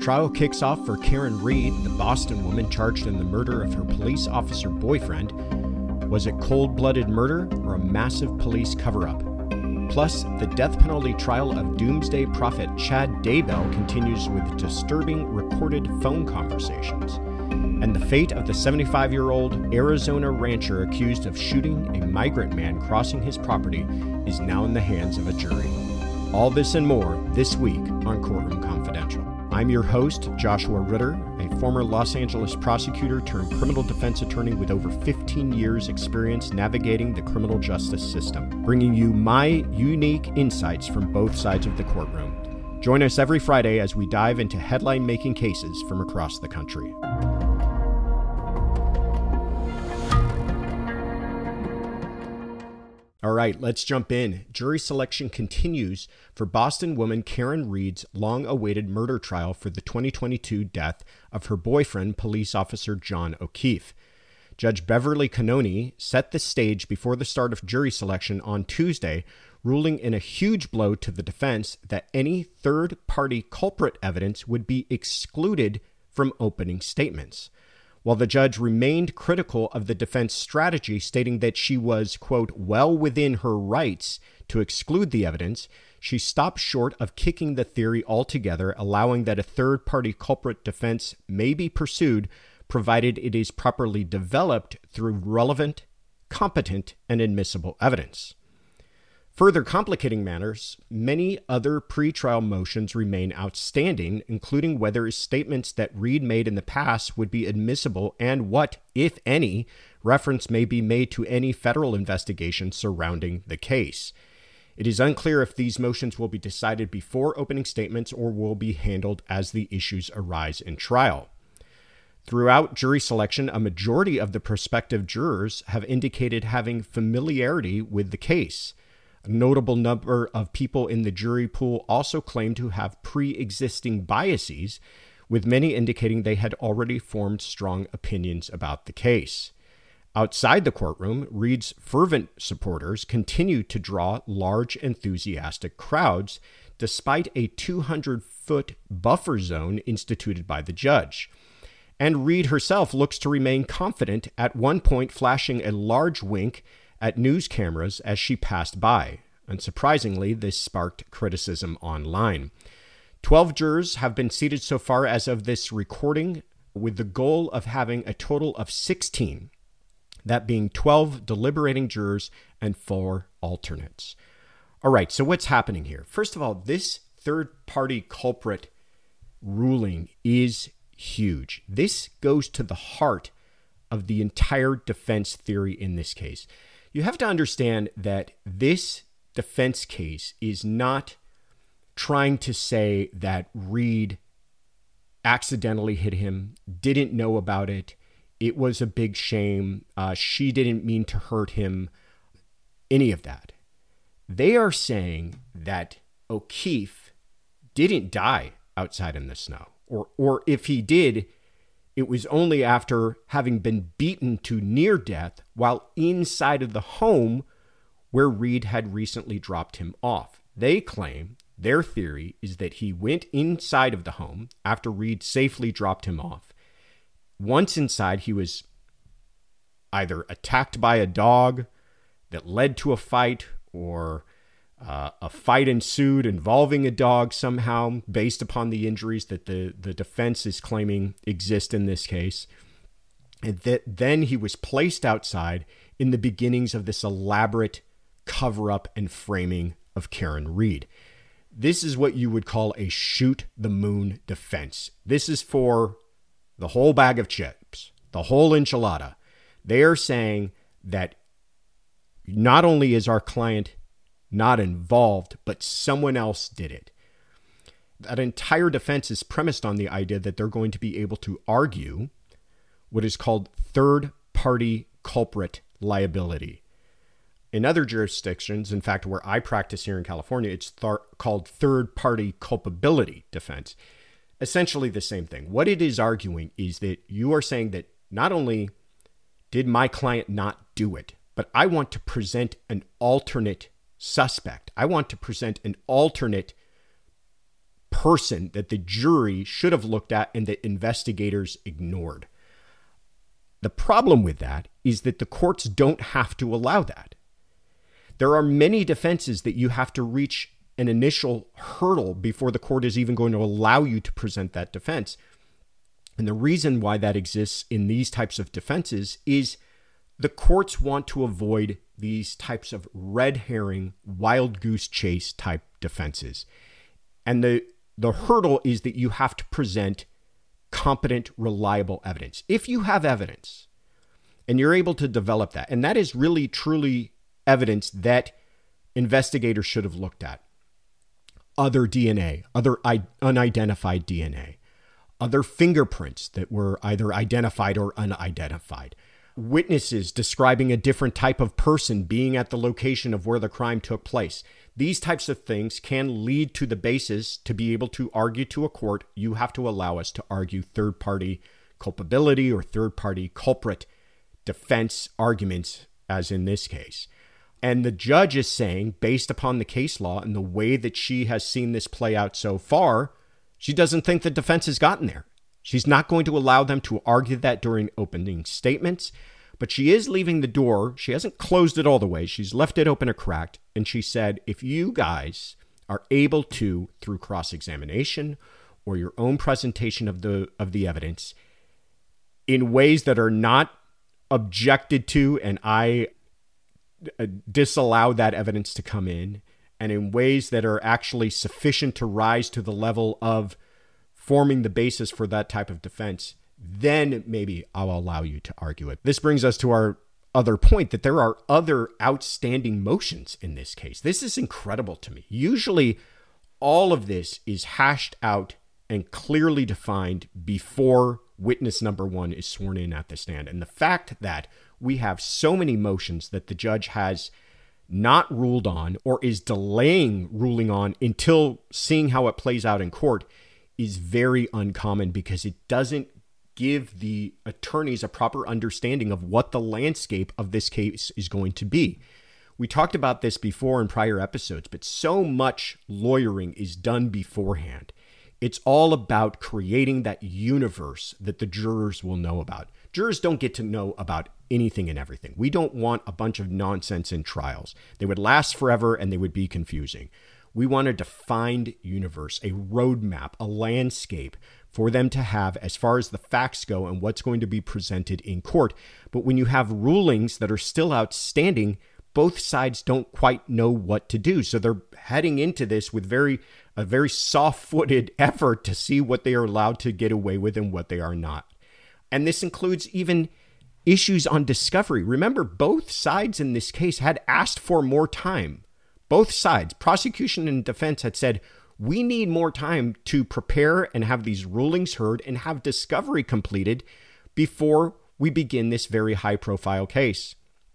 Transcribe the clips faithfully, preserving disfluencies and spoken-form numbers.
Trial kicks off for Karen Read, the Boston woman charged in the murder of her police officer boyfriend. Was it cold-blooded murder or a massive police cover-up? Plus, the death penalty trial of doomsday prophet Chad Daybell continues with disturbing recorded phone conversations. And the fate of the seventy-five-year-old Arizona rancher accused of shooting a migrant man crossing his property is now in the hands of a jury. All this and more this week on Courtroom Confidential. I'm your host, Joshua Ritter, a former Los Angeles prosecutor turned criminal defense attorney with over fifteen years experience navigating the criminal justice system, bringing you my unique insights from both sides of the courtroom. Join us every Friday as we dive into headline-making cases from across the country. All right, let's jump in. Jury selection continues for Boston woman Karen Read's long-awaited murder trial for the twenty twenty-two death of her boyfriend, police officer John O'Keefe. Judge Beverly Cannoni set the stage before the start of jury selection on Tuesday, ruling in a huge blow to the defense that any third-party culprit evidence would be excluded from opening statements. While the judge remained critical of the defense strategy, stating that she was, quote, well within her rights to exclude the evidence, she stopped short of kicking the theory altogether, allowing that a third-party culprit defense may be pursued, provided it is properly developed through relevant, competent, and admissible evidence. Further complicating matters, many other pretrial motions remain outstanding, including whether statements that Read made in the past would be admissible and what, if any, reference may be made to any federal investigation surrounding the case. It is unclear if these motions will be decided before opening statements or will be handled as the issues arise in trial. Throughout jury selection, a majority of the prospective jurors have indicated having familiarity with the case. A notable number of people in the jury pool also claim to have pre-existing biases, with many indicating they had already formed strong opinions about the case. Outside the courtroom, Read's fervent supporters continue to draw large, enthusiastic crowds, despite a two hundred foot buffer zone instituted by the judge. And Read herself looks to remain confident, at one point flashing a large wink at news cameras as she passed by. Unsurprisingly, this sparked criticism online. Twelve jurors have been seated so far as of this recording, with the goal of having a total of sixteen, that being twelve deliberating jurors and four alternates. All right, so what's happening here? First of all, this third-party culprit ruling is huge. This goes to the heart of the entire defense theory in this case. You have to understand that this defense case is not trying to say that Read accidentally hit him, didn't know about it, it was a big shame, uh, she didn't mean to hurt him, any of that. They are saying that O'Keefe didn't die outside in the snow, or or if he did, it was only after having been beaten to near death while inside of the home where Read had recently dropped him off. They claim, their theory is that he went inside of the home after Read safely dropped him off. Once inside, he was either attacked by a dog that led to a fight, or uh, a fight ensued involving a dog somehow, based upon the injuries that the, the defense is claiming exist in this case. And that then he was placed outside in the beginnings of this elaborate cover-up and framing of Karen Read. This is what you would call a shoot the moon defense. This is for the whole bag of chips, the whole enchilada. They are saying that not only is our client not involved, but someone else did it. That entire defense is premised on the idea that they're going to be able to argue what is called third-party culprit liability. In other jurisdictions, in fact, where I practice here in California, it's th- called third-party culpability defense. Essentially the same thing. What it is arguing is that you are saying that not only did my client not do it, but I want to present an alternate suspect. I want to present an alternate person that the jury should have looked at and that investigators ignored. The problem with that is that the courts don't have to allow that. There are many defenses that you have to reach an initial hurdle before the court is even going to allow you to present that defense. And the reason why that exists in these types of defenses is the courts want to avoid these types of red herring, wild goose chase type defenses. And the, the hurdle is that you have to present competent, reliable evidence. If you have evidence and you're able to develop that, and that is really, truly evidence that investigators should have looked at. Other D N A, other unidentified D N A, other fingerprints that were either identified or unidentified, witnesses describing a different type of person being at the location of where the crime took place. These types of things can lead to the basis to be able to argue to a court. You have to allow us to argue third-party culpability or third-party culprit defense arguments, as in this case. And the judge is saying, based upon the case law and the way that she has seen this play out so far, she doesn't think the defense has gotten there. She's not going to allow them to argue that during opening statements, but she is leaving the door. She hasn't closed it all the way. She's left it open or cracked. And she said, if you guys are able to, through cross-examination or your own presentation of the of the evidence, in ways that are not objected to, and I disallow that evidence to come in, and in ways that are actually sufficient to rise to the level of forming the basis for that type of defense, then maybe I'll allow you to argue it. This brings us to our other point, that there are other outstanding motions in this case. This is incredible to me. Usually all of this is hashed out and clearly defined before witness number one is sworn in at the stand. And the fact that we have so many motions that the judge has not ruled on or is delaying ruling on until seeing how it plays out in court is very uncommon, because it doesn't give the attorneys a proper understanding of what the landscape of this case is going to be. We talked about this before in prior episodes, but so much lawyering is done beforehand. It's all about creating that universe that the jurors will know about. Jurors don't get to know about anything and everything. We don't want a bunch of nonsense in trials. They would last forever and they would be confusing. We want a defined universe, a roadmap, a landscape for them to have as far as the facts go and what's going to be presented in court. But when you have rulings that are still outstanding, both sides don't quite know what to do. So they're heading into this with very a very soft-footed effort to see what they are allowed to get away with and what they are not. And this includes even issues on discovery. Remember, both sides in this case had asked for more time. Both sides, prosecution and defense, had said, we need more time to prepare and have these rulings heard and have discovery completed before we begin this very high-profile case.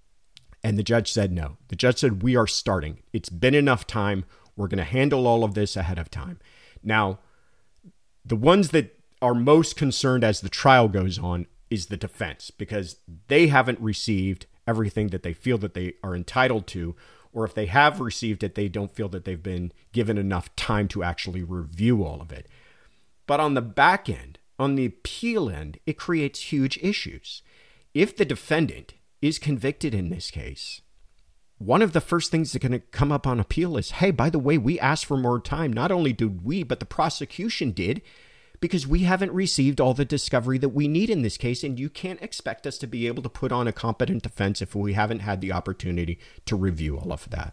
And the judge said no. The judge said, we are starting. It's been enough time. We're going to handle all of this ahead of time. Now, the ones that are most concerned as the trial goes on is the defense, because they haven't received everything that they feel that they are entitled to, or if they have received it, they don't feel that they've been given enough time to actually review all of it. But on the back end, on the appeal end, it creates huge issues. If the defendant is convicted in this case, one of the first things that's going to come up on appeal is, hey, by the way, we asked for more time. Not only did we, but the prosecution did, because we haven't received all the discovery that we need in this case, and you can't expect us to be able to put on a competent defense if we haven't had the opportunity to review all of that.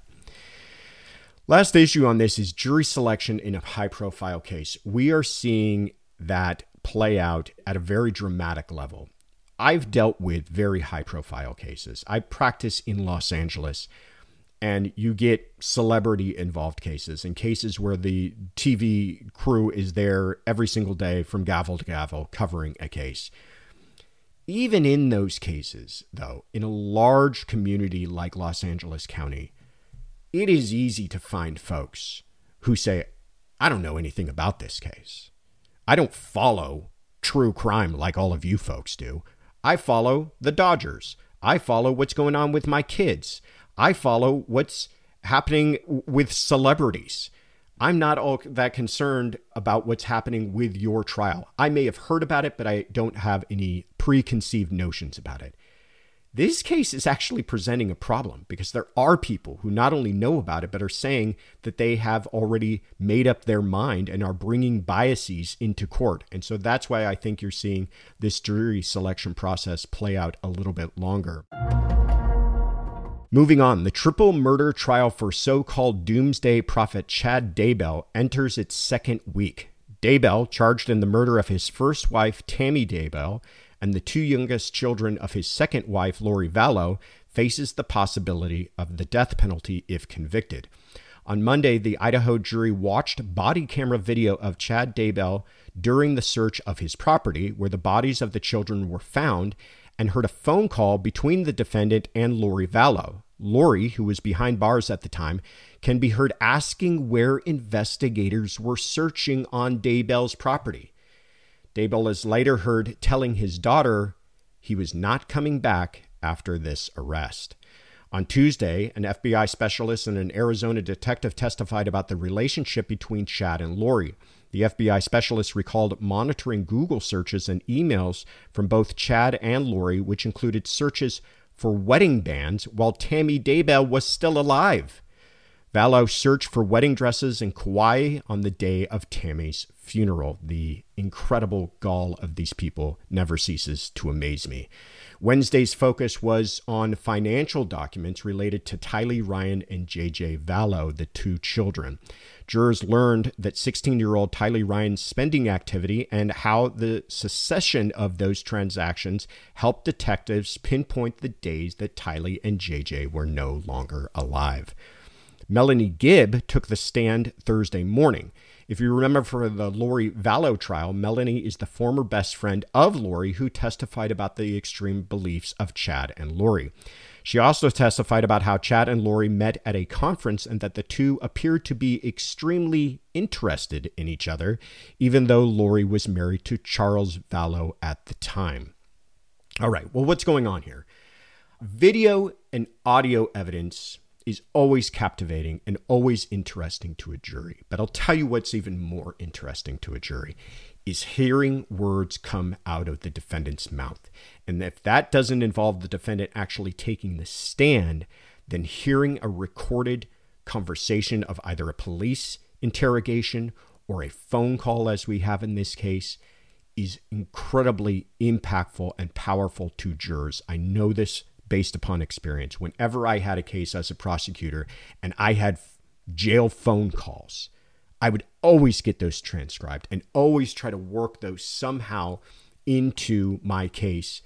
Last issue on this is jury selection in a high-profile case. We are seeing that play out at a very dramatic level. I've dealt with very high-profile cases. I practice in Los Angeles, and you get celebrity-involved cases and cases where the T V crew is there every single day from gavel to gavel covering a case. Even in those cases, though, in a large community like Los Angeles County, it is easy to find folks who say, I don't know anything about this case. I don't follow true crime like all of you folks do. I follow the Dodgers. I follow what's going on with my kids. I follow what's happening with celebrities. I'm not all that concerned about what's happening with your trial. I may have heard about it, but I don't have any preconceived notions about it. This case is actually presenting a problem because there are people who not only know about it, but are saying that they have already made up their mind and are bringing biases into court. And so that's why I think you're seeing this jury selection process play out a little bit longer. Moving on, the triple murder trial for so-called doomsday prophet Chad Daybell enters its second week. Daybell, charged in the murder of his first wife, Tammy Daybell, and the two youngest children of his second wife, Lori Vallow, faces the possibility of the death penalty if convicted. On Monday, the Idaho jury watched body camera video of Chad Daybell during the search of his property, where the bodies of the children were found, and heard a phone call between the defendant and Lori Vallow. Lori, who was behind bars at the time, can be heard asking where investigators were searching on Daybell's property. Daybell is later heard telling his daughter he was not coming back after this arrest. On Tuesday, an F B I specialist and an Arizona detective testified about the relationship between Chad and Lori. The F B I specialist recalled monitoring Google searches and emails from both Chad and Lori, which included searches for wedding bands while Tammy Daybell was still alive. Vallow searched for wedding dresses in Kauai on the day of Tammy's funeral. The incredible gall of these people never ceases to amaze me. Wednesday's focus was on financial documents related to Tylee Ryan and J J Vallow, the two children. Jurors learned that sixteen-year-old Tylee Ryan's spending activity and how the succession of those transactions helped detectives pinpoint the days that Tylee and J J were no longer alive. Melanie Gibb took the stand Thursday morning. If you remember for the Lori Vallow trial, Melanie is the former best friend of Lori who testified about the extreme beliefs of Chad and Lori. She also testified about how Chad and Lori met at a conference and that the two appeared to be extremely interested in each other, even though Lori was married to Charles Vallow at the time. All right, well, what's going on here? Video and audio evidence is always captivating and always interesting to a jury. But I'll tell you what's even more interesting to a jury is hearing words come out of the defendant's mouth. And if that doesn't involve the defendant actually taking the stand, then hearing a recorded conversation of either a police interrogation or a phone call, as we have in this case, is incredibly impactful and powerful to jurors. I know this based upon experience. Whenever I had a case as a prosecutor and I had jail phone calls, I would always get those transcribed and always try to work those somehow into my case,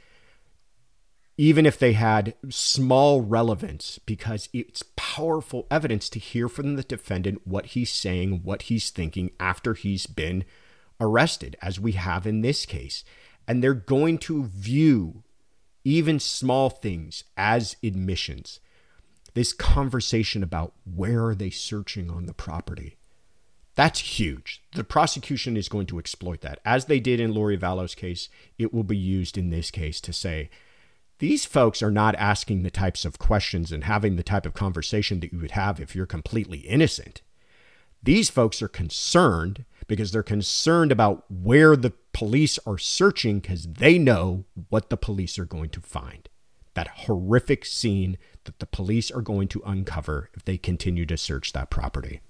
even if they had small relevance, because it's powerful evidence to hear from the defendant what he's saying, what he's thinking after he's been arrested, as we have in this case. And they're going to view even small things as admissions. This conversation about where are they searching on the property, that's huge. The prosecution is going to exploit that. As they did in Lori Vallow's case, it will be used in this case to say, these folks are not asking the types of questions and having the type of conversation that you would have if you're completely innocent. These folks are concerned because they're concerned about where the police are searching because they know what the police are going to find. That horrific scene that the police are going to uncover if they continue to search that property.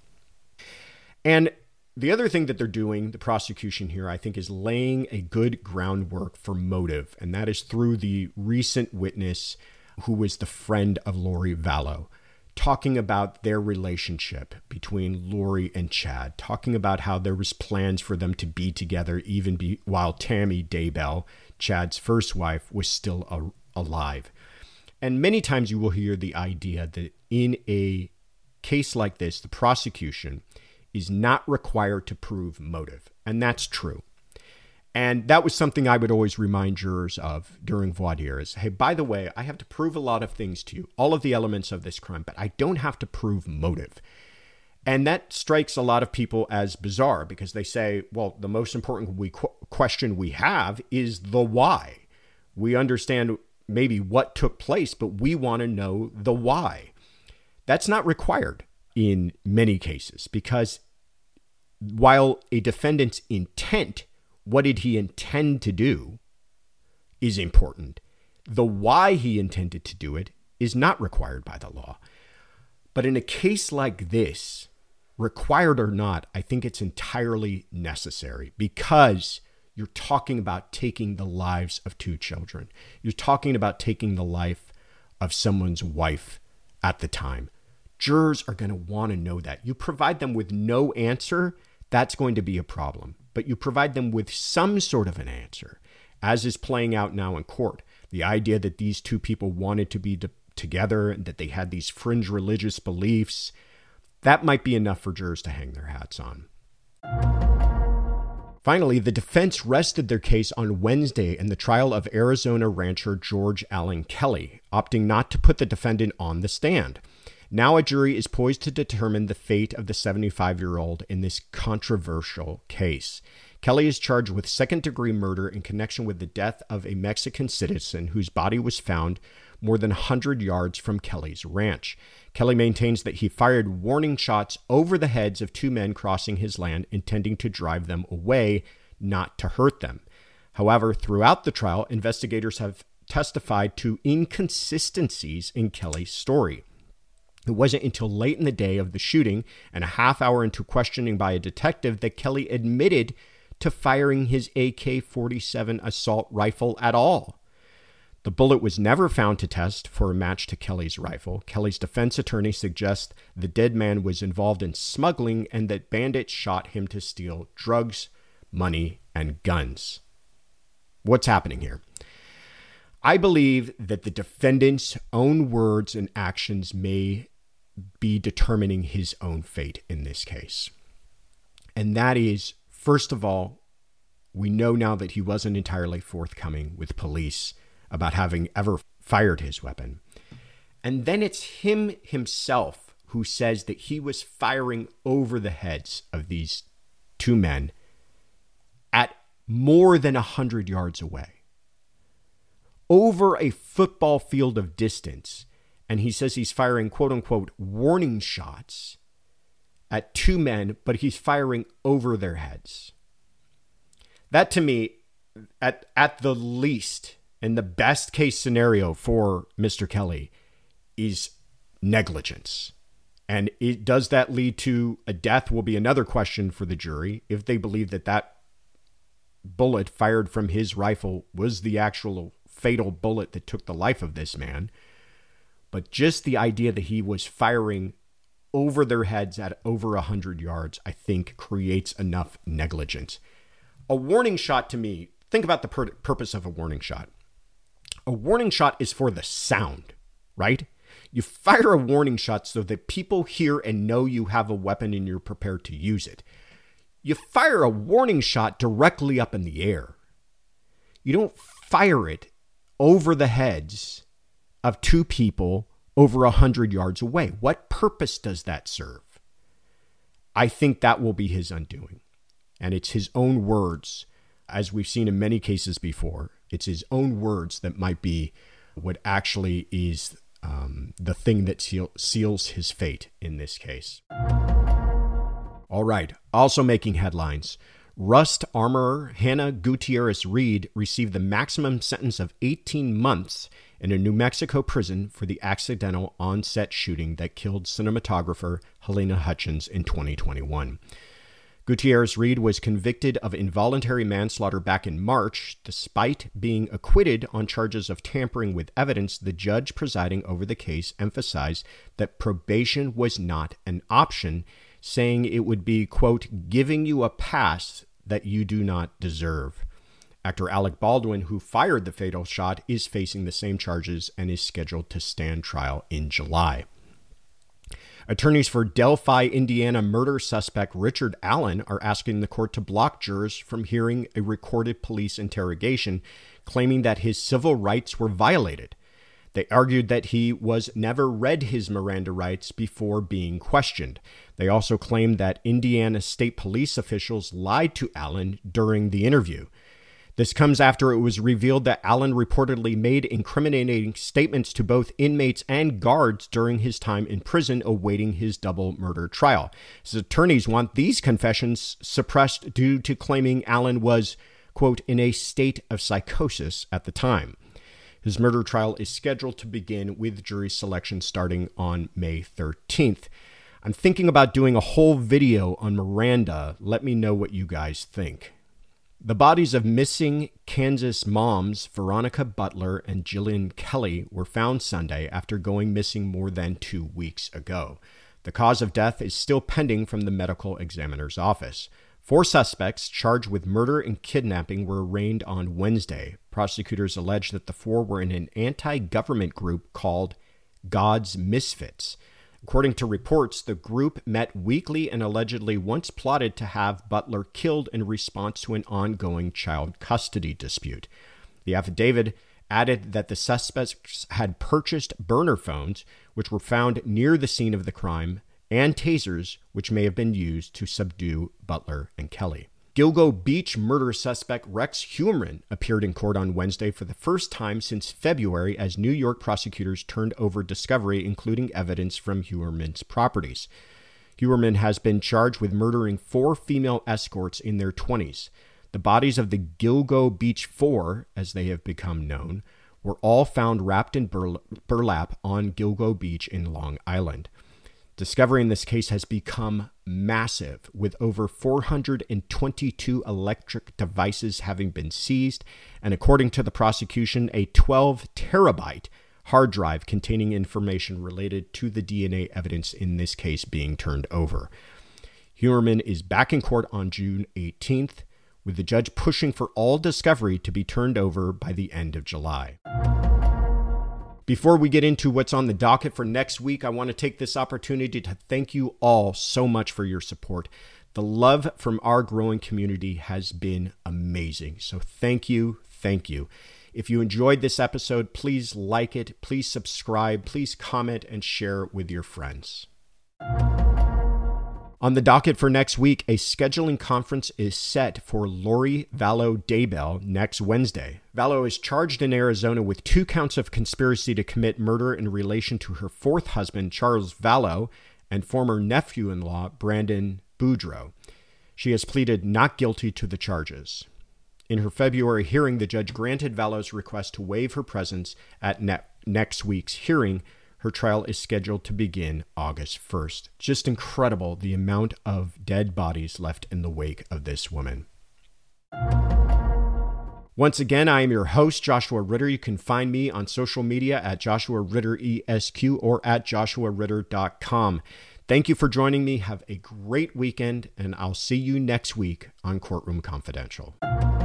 And the other thing that they're doing, the prosecution here, I think, is laying a good groundwork for motive. And that is through the recent witness who was the friend of Lori Vallow, talking about their relationship between Lori and Chad, talking about how there was plans for them to be together even be, while Tammy Daybell, Chad's first wife, was still a, alive. And many times you will hear the idea that in a case like this, the prosecution is not required to prove motive. And that's true. And that was something I would always remind jurors of during voir dire is, hey, by the way, I have to prove a lot of things to you, all of the elements of this crime, but I don't have to prove motive. And that strikes a lot of people as bizarre because they say, well, the most important we qu- question we have is the why. We understand maybe what took place, but we want to know the why. That's not required in many cases because while a defendant's intent, what did he intend to do, is important, the why he intended to do it is not required by the law. But in a case like this, required or not, I think it's entirely necessary because you're talking about taking the lives of two children. You're talking about taking the life of someone's wife at the time. Jurors are going to want to know that. You provide them with no answer, that's going to be a problem. But you provide them with some sort of an answer, as is playing out now in court. The idea that these two people wanted to be de- together and that they had these fringe religious beliefs, that might be enough for jurors to hang their hats on. Finally, the defense rested their case on Wednesday in the trial of Arizona rancher George Allen Kelly, opting not to put the defendant on the stand. Now a jury is poised to determine the fate of the seventy-five-year-old in this controversial case. Kelly is charged with second-degree murder in connection with the death of a Mexican citizen whose body was found more than one hundred yards from Kelly's ranch. Kelly maintains that he fired warning shots over the heads of two men crossing his land, intending to drive them away, not to hurt them. However, throughout the trial, investigators have testified to inconsistencies in Kelly's story. It wasn't until late in the day of the shooting and a half hour into questioning by a detective that Kelly admitted to firing his A K forty-seven assault rifle at all. The bullet was never found to test for a match to Kelly's rifle. Kelly's defense attorney suggests the dead man was involved in smuggling and that bandits shot him to steal drugs, money, and guns. What's happening here? I believe that the defendant's own words and actions may be determining his own fate in this case. And that is, first of all, we know now that he wasn't entirely forthcoming with police about having ever fired his weapon. And then it's him himself who says that he was firing over the heads of these two men at more than one hundred yards away, over a football field of distance. And he says he's firing, quote unquote, warning shots at two men, but he's firing over their heads. That to me, at, at the least, in the best case scenario for Mister Kelly, is negligence. And it, does that lead to a death will be another question for the jury. If they believe that that bullet fired from his rifle was the actual fatal bullet that took the life of this man. But just the idea that he was firing over their heads at over one hundred yards, I think creates enough negligence. A warning shot to me, think about the pur- purpose of a warning shot. A warning shot is for the sound, right? You fire a warning shot so that people hear and know you have a weapon and you're prepared to use it. You fire a warning shot directly up in the air. You don't fire it over the heads of two people over a hundred yards away. What purpose does that serve? I think that will be his undoing. And it's his own words, as we've seen in many cases before. It's his own words that might be what actually is um, the thing that seal, seals his fate in this case. All right. Also making headlines. Rust armorer Hannah Gutierrez Reed received the maximum sentence of eighteen months in a New Mexico prison for the accidental on-set shooting that killed cinematographer Helena Hutchins in twenty twenty-one. Gutierrez Reed was convicted of involuntary manslaughter back in March. Despite being acquitted on charges of tampering with evidence, the judge presiding over the case emphasized that probation was not an option, saying it would be, quote, giving you a pass that you do not deserve. Actor Alec Baldwin, who fired the fatal shot, is facing the same charges and is scheduled to stand trial in July. Attorneys for Delphi, Indiana murder suspect Richard Allen are asking the court to block jurors from hearing a recorded police interrogation, claiming that his civil rights were violated. They argued that he was never read his Miranda rights before being questioned. They also claimed that Indiana state police officials lied to Allen during the interview. This comes after it was revealed that Allen reportedly made incriminating statements to both inmates and guards during his time in prison awaiting his double murder trial. His attorneys want these confessions suppressed due to claiming Allen was, quote, in a state of psychosis at the time. His murder trial is scheduled to begin with jury selection starting on May thirteenth. I'm thinking about doing a whole video on Miranda. Let me know what you guys think. The bodies of missing Kansas moms Veronica Butler and Jillian Kelly were found Sunday after going missing more than two weeks ago. The cause of death is still pending from the medical examiner's office. Four suspects charged with murder and kidnapping were arraigned on Wednesday. Prosecutors allege that the four were in an anti-government group called God's Misfits. According to reports, the group met weekly and allegedly once plotted to have Butler killed in response to an ongoing child custody dispute. The affidavit added that the suspects had purchased burner phones, which were found near the scene of the crime, and tasers, which may have been used to subdue Butler and Kelly. Gilgo Beach murder suspect Rex Heuermann appeared in court on Wednesday for the first time since February as New York prosecutors turned over discovery, including evidence from Heuermann's properties. Heuermann has been charged with murdering four female escorts in their twenties. The bodies of the Gilgo Beach Four, as they have become known, were all found wrapped in burla- burlap on Gilgo Beach in Long Island. Discovery in this case has become massive, with over four hundred twenty-two electric devices having been seized, and according to the prosecution, a twelve terabyte hard drive containing information related to the D N A evidence in this case being turned over. Heuermann is back in court on June eighteenth, with the judge pushing for all discovery to be turned over by the end of July. Before we get into what's on the docket for next week, I want to take this opportunity to thank you all so much for your support. The love from our growing community has been amazing. So thank you, thank you. If you enjoyed this episode, please like it, please subscribe, please comment, and share with your friends. On the docket for next week, a scheduling conference is set for Lori Vallow Daybell next Wednesday. Vallow is charged in Arizona with two counts of conspiracy to commit murder in relation to her fourth husband, Charles Vallow, and former nephew-in-law, Brandon Boudreaux. She has pleaded not guilty to the charges. In her February hearing, the judge granted Vallow's request to waive her presence at ne- next week's hearing. Her trial is scheduled to begin August first. Just incredible the amount of dead bodies left in the wake of this woman. Once again, I am your host, Joshua Ritter. You can find me on social media at Joshua Ritter E S Q or at joshua ritter dot com. Thank you for joining me. Have a great weekend, and I'll see you next week on Courtroom Confidential.